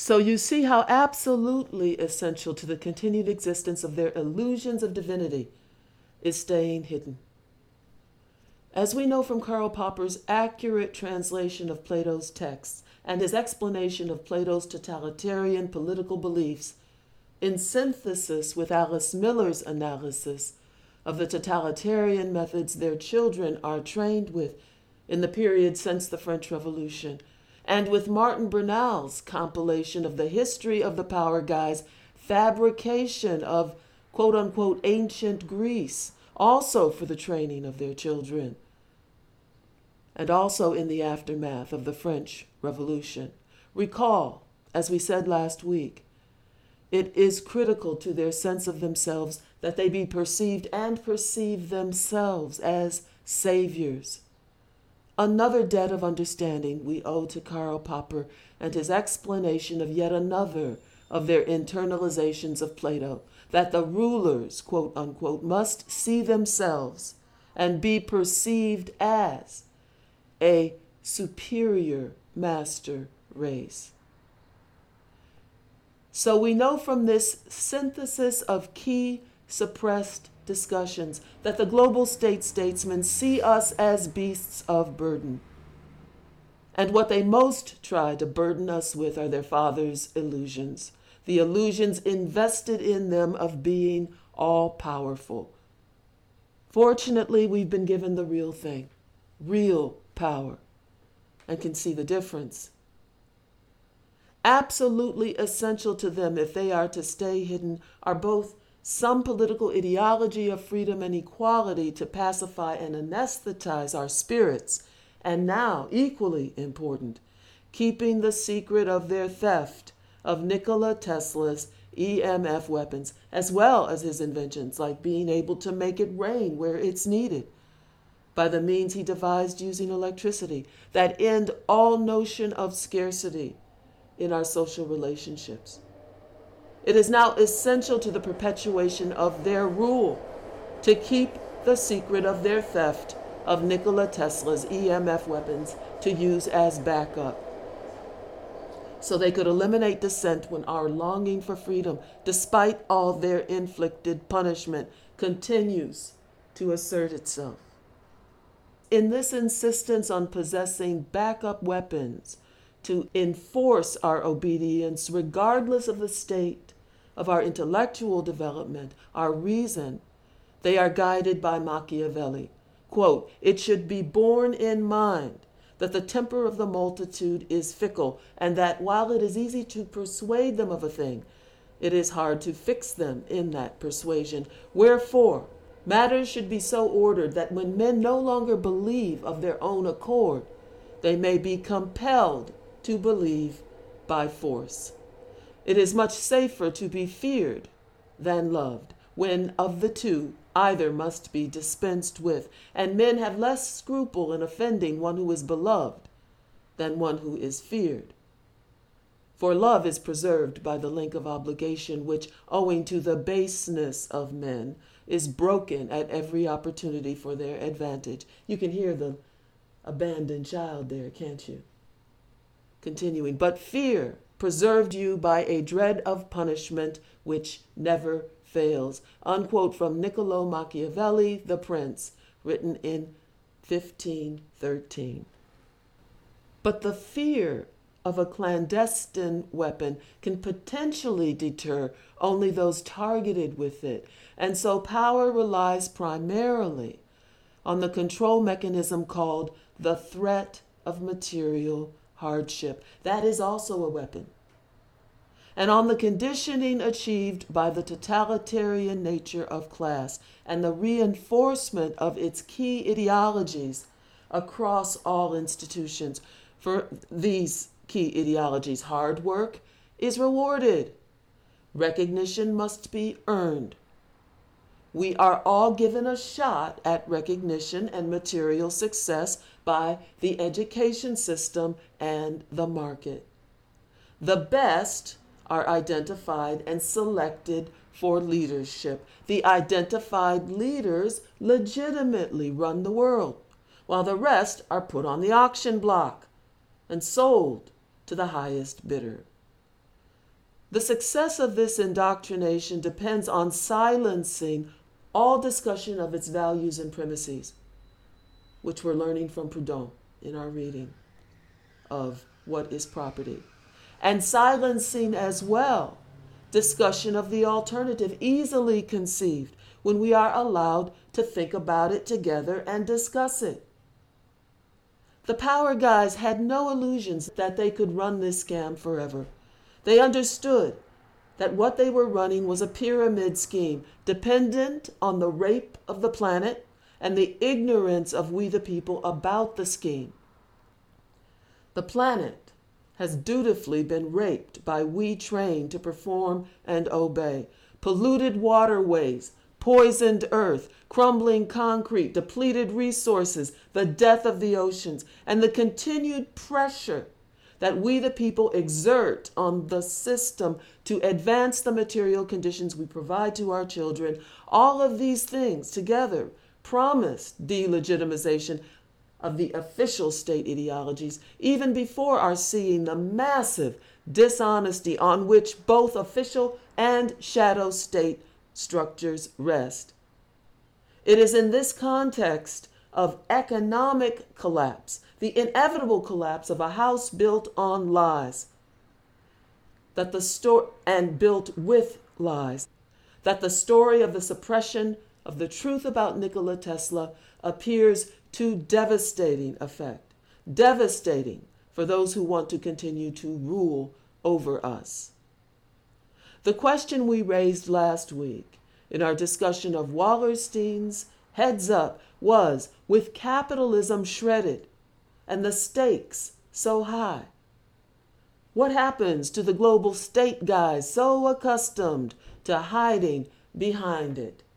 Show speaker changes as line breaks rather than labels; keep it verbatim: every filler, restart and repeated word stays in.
So you see how absolutely essential to the continued existence of their illusions of divinity is staying hidden. As we know from Karl Popper's accurate translation of Plato's texts and his explanation of Plato's totalitarian political beliefs, in synthesis with Alice Miller's analysis of the totalitarian methods their children are trained with in the period since the French Revolution, and with Martin Bernal's compilation of the history of the power guys' fabrication of quote-unquote ancient Greece, also for the training of their children, and also in the aftermath of the French Revolution. Recall, as we said last week, it is critical to their sense of themselves that they be perceived and perceive themselves as saviors. Another debt of understanding we owe to Karl Popper and his explanation of yet another of their internalizations of Plato, that the rulers, quote unquote, must see themselves and be perceived as a superior master race. So we know from this synthesis of key suppressed discussions that the global state statesmen see us as beasts of burden. And what they most try to burden us with are their father's illusions, the illusions invested in them of being all-powerful. Fortunately, we've been given the real thing, real power, and can see the difference. Absolutely essential to them, if they are to stay hidden, are both some political ideology of freedom and equality to pacify and anesthetize our spirits, and now, equally important, keeping the secret of their theft of Nikola Tesla's E M F weapons, as well as his inventions like being able to make it rain where it's needed, by the means he devised using electricity, that end all notion of scarcity in our social relationships. It is now essential to the perpetuation of their rule to keep the secret of their theft of Nikola Tesla's E M F weapons to use as backup, so they could eliminate dissent when our longing for freedom, despite all their inflicted punishment, continues to assert itself. In this insistence on possessing backup weapons to enforce our obedience, regardless of the state of our intellectual development, our reason, they are guided by Machiavelli. Quote, "It should be borne in mind that the temper of the multitude is fickle, and that while it is easy to persuade them of a thing, it is hard to fix them in that persuasion. Wherefore, matters should be so ordered that when men no longer believe of their own accord, they may be compelled to believe by force. It is much safer to be feared than loved, when of the two either must be dispensed with, and men have less scruple in offending one who is beloved than one who is feared. For love is preserved by the link of obligation, which, owing to the baseness of men, is broken at every opportunity for their advantage." You can hear the abandoned child there, can't you? Continuing, "But fear preserved you by a dread of punishment which never fails." Unquote from Niccolo Machiavelli, The Prince, written in fifteen thirteen. But the fear of a clandestine weapon can potentially deter only those targeted with it, and so power relies primarily on the control mechanism called the threat of material hardship. That is also a weapon. And on the conditioning achieved by the totalitarian nature of class and the reinforcement of its key ideologies across all institutions. For these key ideologies, hard work is rewarded. Recognition must be earned. We are all given a shot at recognition and material success by the education system and the market. The best are identified and selected for leadership. The identified leaders legitimately run the world, while the rest are put on the auction block and sold to the highest bidder. The success of this indoctrination depends on silencing all discussion of its values and premises, which we're learning from Proudhon in our reading of What is Property, and silencing as well discussion of the alternative, easily conceived when we are allowed to think about it together and discuss it. The power guys had no illusions that they could run this scam forever. They understood that what they were running was a pyramid scheme dependent on the rape of the planet and the ignorance of we the people about the scheme. The planet has dutifully been raped by we trained to perform and obey. Polluted waterways, poisoned earth, crumbling concrete, depleted resources, the death of the oceans, and the continued pressure that we the people exert on the system to advance the material conditions we provide to our children. All of these things together promised delegitimization of the official state ideologies, even before our seeing the massive dishonesty on which both official and shadow state structures rest. It is in this context of economic collapse, the inevitable collapse of a house built on lies, that the sto- and built with lies, that the story of the suppression of the truth about Nikola Tesla appears to devastating effect, devastating for those who want to continue to rule over us. The question we raised last week in our discussion of Wallerstein's Heads Up was, with capitalism shredded and the stakes so high, what happens to the global state guys so accustomed to hiding behind it?